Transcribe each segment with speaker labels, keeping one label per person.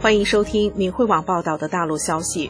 Speaker 1: 欢迎收听明慧网报道的大陆消息。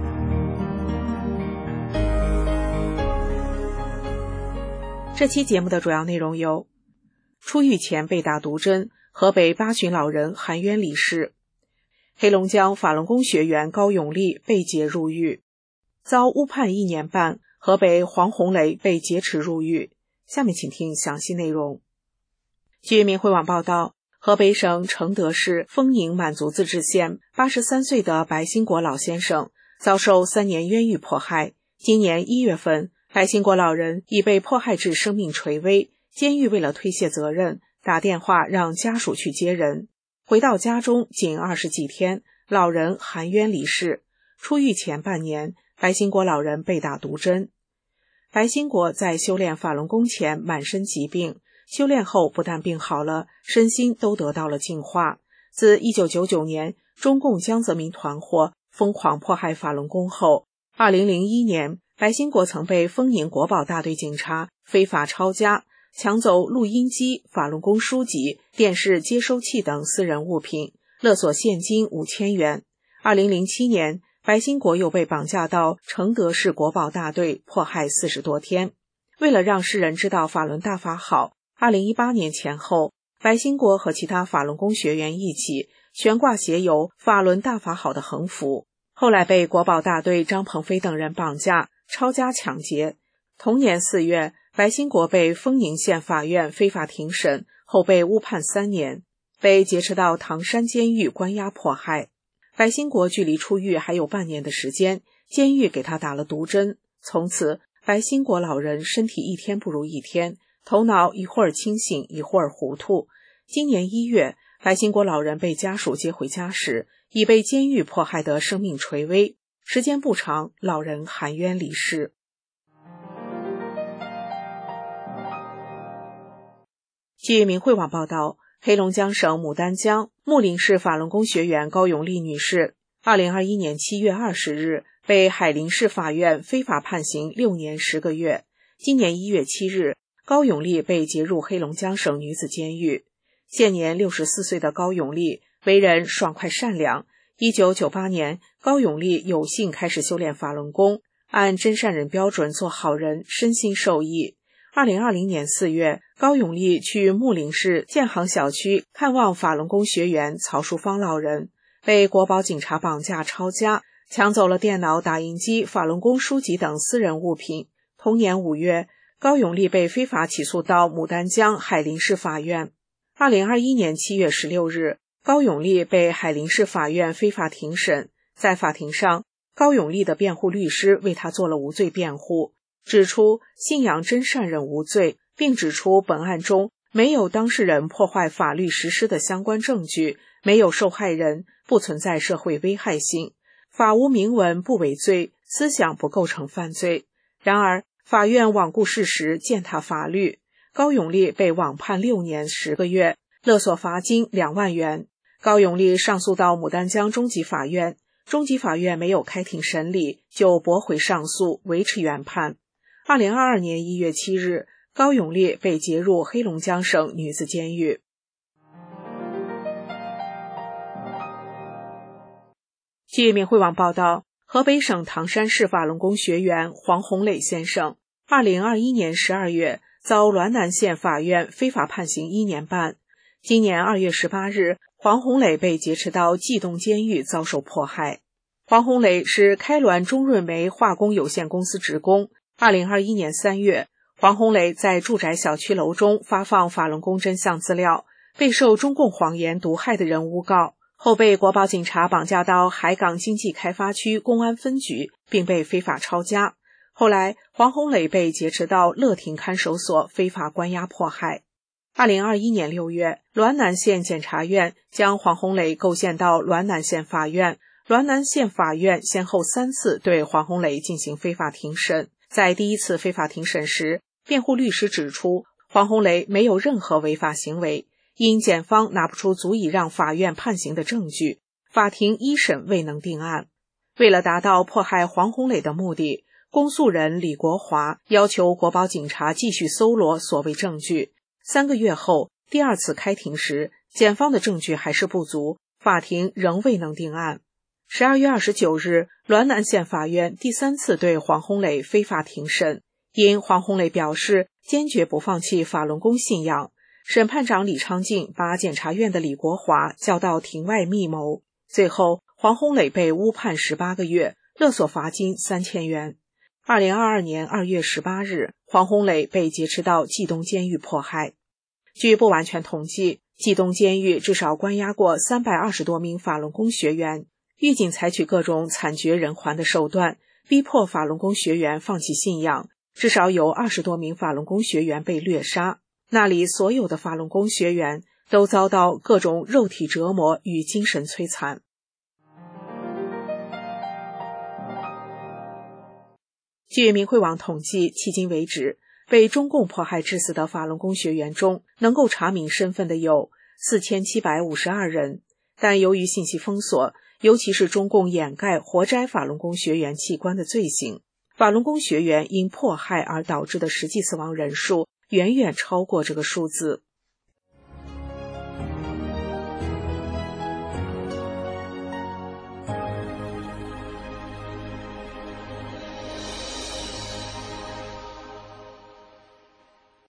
Speaker 1: 这期节目的主要内容有：出狱前被打毒针，河北八旬老人含冤离世；黑龙江法轮功学员高永利被劫入狱；遭误判1年半，河北黄红雷被劫持入狱。下面请听详细内容。据明慧网报道，河北省承德市丰宁满族自治县83岁的白兴国老先生遭受3年冤狱迫害。今年1月份，白兴国老人已被迫害至生命垂危，监狱为了推卸责任，打电话让家属去接人。回到家中仅20几天，老人含冤离世。出狱前半年，白兴国老人被打毒针。白兴国在修炼法轮功前满身疾病，修炼后不但病好了，身心都得到了净化。自1999年中共江泽民团伙疯狂迫害法轮功后，2001年白兴国曾被丰宁国保大队警察非法抄家，抢走录音机、法轮功书籍、电视接收器等私人物品，勒索现金5000元。2007年，白兴国又被绑架到承德市国保大队迫害40多天。为了让世人知道法轮大法好，2018年前后，白兴国和其他法轮功学员一起悬挂写有法轮大法好的横幅，后来被国保大队张鹏飞等人绑架、抄家抢劫。同年4月，白兴国被丰宁县法院非法庭审后被误判3年，被劫持到唐山监狱关押迫害。白兴国距离出狱还有半年的时间，监狱给他打了毒针。从此，白兴国老人身体一天不如一天，头脑一会儿清醒一会儿糊涂。今年1月，白兴国老人被家属接回家时，已被监狱迫害得生命垂危。时间不长，老人含冤离世。据明慧网报道，黑龙江省牡丹江木林市法轮功学员高永利女士2021年7月20日被海林市法院非法判刑6年10个月。今年1月7日，高永利被劫入黑龙江省女子监狱。现年64岁的高永利为人爽快善良。1998年，高永利有幸开始修炼法轮功，按真善人标准做好人，身心受益。2020年4月，高永利去木林市建行小区看望法轮功学员曹淑芳老人，被国保警察绑架抄家，抢走了电脑、打印机、法轮功书籍等私人物品。同年5月，高永利被非法起诉到牡丹江海林市法院。2021年7月16日，高永利被海林市法院非法庭审。在法庭上，高永利的辩护律师为他做了无罪辩护，指出信仰真善忍无罪，并指出本案中没有当事人破坏法律实施的相关证据，没有受害人，不存在社会危害性，法无明文不为罪，思想不构成犯罪。然而，法院罔顾事实，践踏法律，高永利被网判6年10个月，勒索罚金2万元。高永利上诉到牡丹江中级法院，中级法院没有开庭审理，就驳回上诉，维持原判。2022年1月7日，高永利被劫入黑龙江省女子监狱。据明慧网报道，河北省唐山市法轮功学员黄红磊先生2021年12月遭滦南县法院非法判刑1年半。今年2月18日，黄红磊被劫持到冀东监狱遭受迫害。黄红磊是开滦中润煤化工有限公司职工。2021年3月，黄红磊在住宅小区楼中发放法轮功真相资料，备受中共谎言毒害的人诬告，后被国保警察绑架到海港经济开发区公安分局，并被非法抄家。后来，黄红磊被劫持到乐亭看守所非法关押迫害。2021年6月，滦南县检察院将黄红磊构陷到滦南县法院，滦南县法院先后3次对黄红磊进行非法庭审。在第1次非法庭审时，辩护律师指出，黄红磊没有任何违法行为，因检方拿不出足以让法院判刑的证据，法庭一审未能定案。为了达到迫害黄红磊的目的，公诉人李国华要求国保警察继续搜罗所谓证据。3个月后，第2次开庭时，检方的证据还是不足， 法庭仍未能定案。12月29日，滦南县法院第3次对黄洪磊非法庭审，因黄洪磊表示坚决不放弃法轮功信仰，审判长李昌进把检察院的李国华叫到庭外密谋。最后，黄洪磊被误判18个月，勒索罚金3000元。2022年2月18日，黄洪磊被劫持到冀东监狱迫害。据不完全统计，冀东监狱至少关押过320多名法轮功学员，狱警采取各种惨绝人寰的手段，逼迫法轮功学员放弃信仰，至少有20多名法轮功学员被掠杀。那里所有的法轮功学员都遭到各种肉体折磨与精神摧残。据明慧网统计，迄今为止，被中共迫害致死的法轮功学员中，能够查明身份的有4752人，但由于信息封锁，尤其是中共掩盖活摘法轮功学员器官的罪行，法轮功学员因迫害而导致的实际死亡人数远远超过这个数字。